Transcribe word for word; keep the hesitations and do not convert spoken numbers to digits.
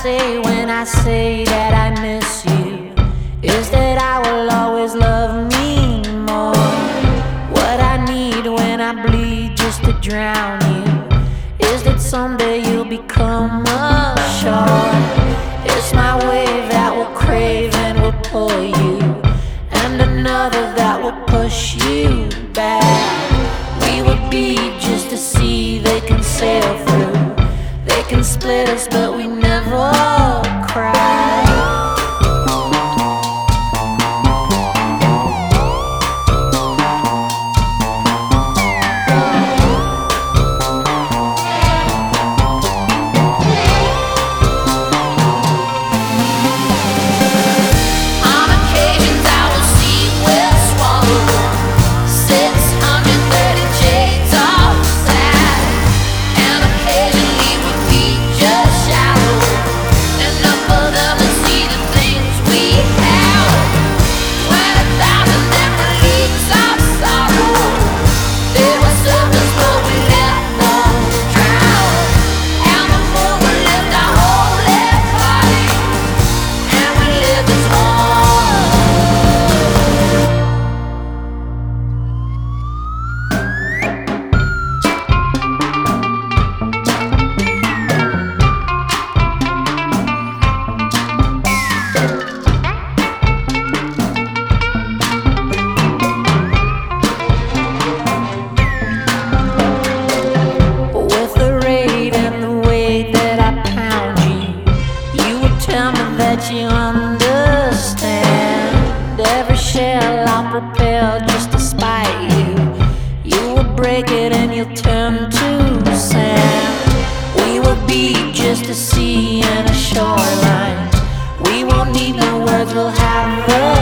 say when I say that I miss you is that I will always love me more. What I need when I bleed just to drown you is that someday you'll become a shore. It's my wave that will crave and will pull you, and another that will push you back. We would be just a sea they can sail through. They can split us, but we never cry. That you understand. Every shell I'll prepare just to spite you. You will break it and you'll turn to sand. We will be just a sea and a shoreline. We won't need no words, we'll have the